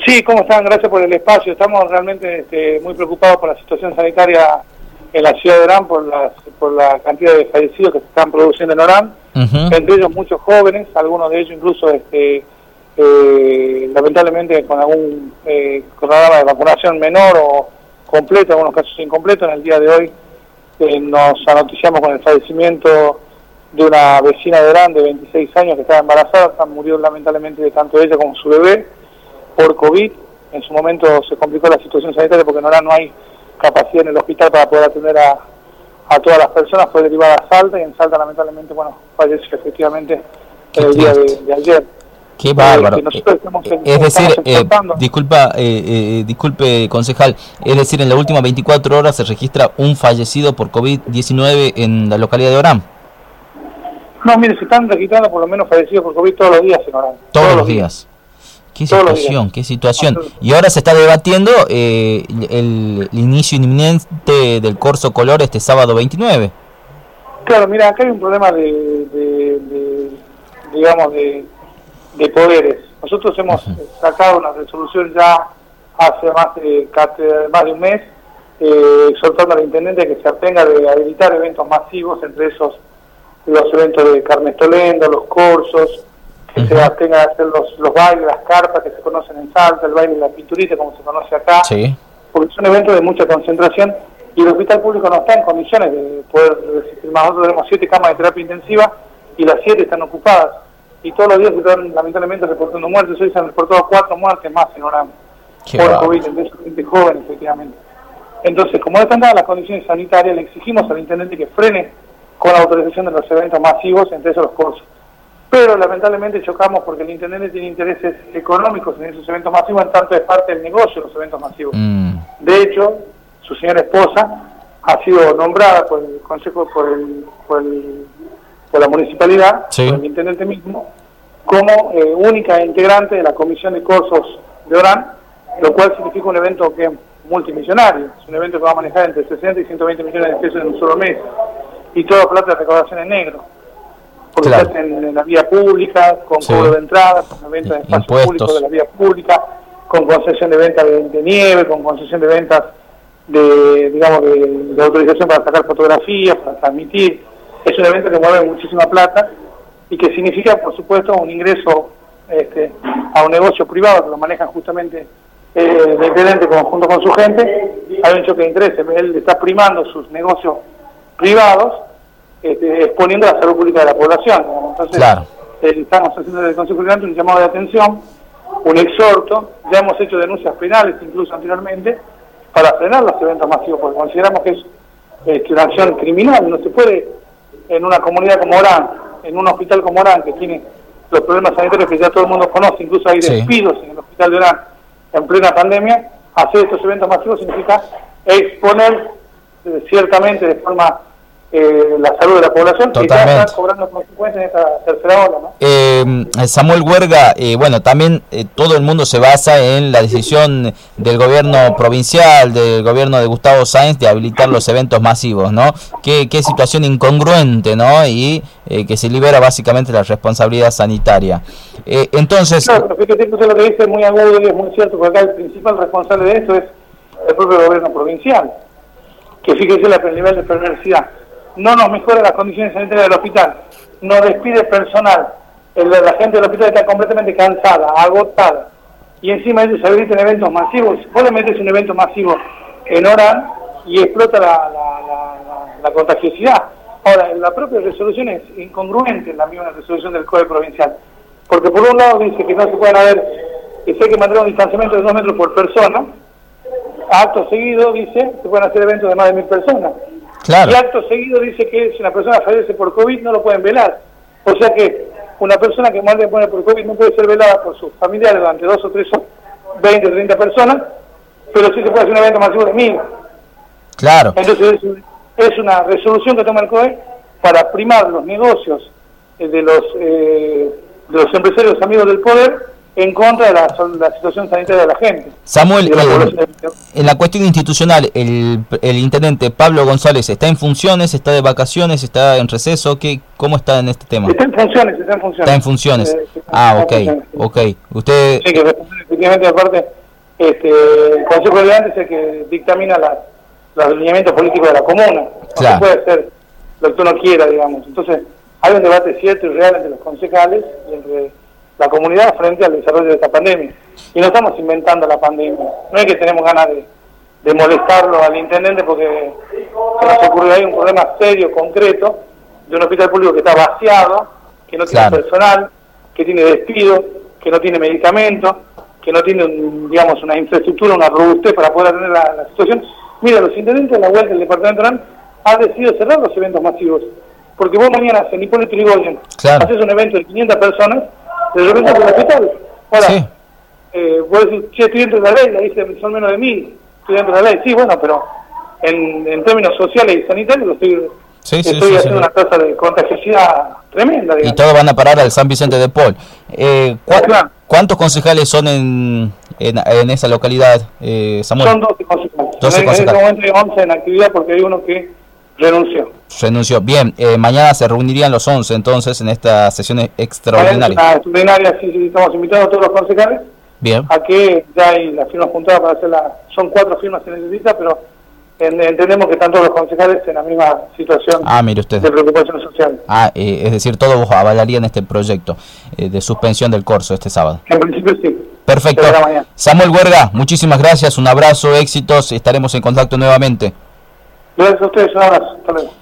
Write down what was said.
Sí, ¿cómo están? Gracias por el espacio. Estamos realmente muy preocupados por la situación sanitaria en la ciudad de Orán, por la cantidad de fallecidos que se están produciendo en Orán, entre ellos muchos jóvenes, algunos de ellos incluso lamentablemente con algún cronograma de vacunación menor o completo, en algunos casos incompleto. En el día de hoy nos anoticiamos con el fallecimiento de una vecina de Orán de 26 años que estaba embarazada, murió lamentablemente tanto ella como su bebé por COVID. En su momento se complicó la situación sanitaria porque en Orán no hay capacidad en el hospital para poder atender a todas las personas. Fue derivada a Salta y en Salta lamentablemente, falleció efectivamente el día de ayer. Qué bárbaro. Es decir, disculpe concejal, es decir, en las últimas 24 horas se registra un fallecido por COVID-19 en la localidad de Orán. No, mire, se están registrando por lo menos fallecidos por COVID todos los días en Orán. Todos los días. Qué situación, qué situación. Y ahora se está debatiendo el inicio inminente del Corso Color este sábado 29. Claro, mira, acá hay un problema de poderes. Nosotros hemos sacado una resolución ya hace más de un mes, exhortando al intendente que se abstenga de habilitar eventos masivos, entre esos los eventos de Carnestolendo, los corsos, que se abstenga de hacer los bailes, las carpas que se conocen en Salta, el baile de la pinturita como se conoce acá, porque son eventos de mucha concentración y el hospital público no está en condiciones de poder resistir más. Nosotros tenemos 7 camas de terapia intensiva y las 7 están ocupadas y todos los días se están lamentablemente reportando muertes. Hoy se han reportado 4 muertes más en Orán por COVID, entre esos gente joven efectivamente. Entonces, como están dadas las condiciones sanitarias, le exigimos al intendente que frene con la autorización de los eventos masivos, entre esos los cursos. Pero lamentablemente chocamos porque el intendente tiene intereses económicos en esos eventos masivos, en tanto es parte del negocio de los eventos masivos. De hecho, su señora esposa ha sido nombrada por el consejo, por la municipalidad, por el intendente mismo, como única integrante de la comisión de cursos de Orán, lo cual significa un evento que es multimillonario. Es un evento que va a manejar entre 60 y 120 millones de pesos en un solo mes, y todo plata de recaudación en negro, porque se hace en la vía pública, con cobro de entradas, con venta de espacios públicos de la vía pública, con concesión de venta de nieve, con concesión de ventas de autorización para sacar fotografías, para transmitir. Es un evento que mueve muchísima plata y que significa, por supuesto, un ingreso a un negocio privado que lo manejan justamente el intendente junto con su gente. Hay un choque de intereses, él está primando sus negocios privados, exponiendo la salud pública de la población. Entonces, estamos haciendo desde el Consejo Deliberante un llamado de atención, un exhorto. Ya hemos hecho denuncias penales incluso anteriormente para frenar los eventos masivos, porque consideramos que es una acción criminal. No se puede, en una comunidad como Orán, en un hospital como Orán, que tiene los problemas sanitarios que ya todo el mundo conoce, incluso hay despidos en el hospital de Orán en plena pandemia. Hacer estos eventos masivos significa exponer ciertamente de forma la salud de la población, que ya está cobrando consecuencias en esta tercera ola, ¿no? Samuel Huerga, también todo el mundo se basa en la decisión del gobierno provincial, del gobierno de Gustavo Sáenz, de habilitar los eventos masivos, ¿no? Qué situación incongruente, ¿no? Y que se libera básicamente la responsabilidad sanitaria. Entonces... Claro, pero fíjate que lo que dice es muy agudo y es muy cierto, porque acá el principal responsable de esto es el propio gobierno provincial, que fíjese el nivel de perversidad. No nos mejora las condiciones sanitarias del hospital, nos despide personal, la gente del hospital está completamente cansada, agotada, y encima ellos se habilitan eventos masivos. Vos le metes un evento masivo en Orán y explota la contagiosidad. Ahora, la propia resolución es incongruente, la misma resolución del COE provincial, porque por un lado dice que no se pueden que se hay que mantener un distanciamiento de 2 metros por persona. Acto seguido dice que pueden hacer eventos de más de 1000 personas. Y acto seguido dice que si una persona fallece por COVID no lo pueden velar. O sea que una persona que muere por COVID no puede ser velada por sus familiares durante 2 o 3 o 20 o 30 personas, pero sí se puede hacer un evento masivo de 1000. Entonces es una resolución que toma el COE para primar los negocios de los empresarios amigos del poder en contra de la situación sanitaria de la gente. Samuel, en la cuestión institucional, el intendente Pablo González está en funciones, está de vacaciones, está en receso, ¿cómo está en este tema? Está en funciones. Está en funciones. Ok. Usted... Sí, que efectivamente, aparte, el Consejo Deliberante es el que dictamina los lineamientos políticos de la comuna. No Claro. se puede hacer lo que uno quiera, digamos. Entonces, hay un debate cierto y real entre los concejales y entre la comunidad frente al desarrollo de esta pandemia. Y no estamos inventando la pandemia. No es que tenemos ganas de molestarlo al intendente porque se nos ocurrió ahí un problema serio, concreto, de un hospital público que está vaciado, que no tiene personal, que tiene despido, que no tiene medicamentos, que no tiene, digamos, una infraestructura, una robustez para poder atender la situación. Mira, los intendentes de la vuelta del departamento han decidido cerrar los eventos masivos. Porque vos mañana haces en Hipólito Yrigoyen, haces un evento de 500 personas, de repente por el hospital. Ahora, vos decís, che, estoy dentro de la ley, le dicen, son menos de 1000, estoy dentro de la ley. Sí, bueno, pero en términos sociales y sanitarios estoy haciendo una tasa de contagiosidad tremenda, digamos. Y todos van a parar al San Vicente de Paul. ¿Cuántos concejales son en esa localidad, Samuel? Son 12 concejales. 12 concejales. En este momento hay 11 en actividad porque hay uno que renunció. Bien, mañana se reunirían los 11 entonces en esta sesión extraordinaria. Extraordinaria, sí, estamos invitando a todos los concejales. Bien. A que ya hay las firmas juntadas para hacer son 4 firmas que se necesita, pero entendemos que están todos los concejales en la misma situación mire usted, de preocupación social. Es decir, todos avalarían este proyecto de suspensión del corso este sábado. En principio sí. Perfecto. Samuel Huerga, muchísimas gracias, un abrazo, éxitos, estaremos en contacto nuevamente. Gracias a ustedes, un abrazo. Hasta luego.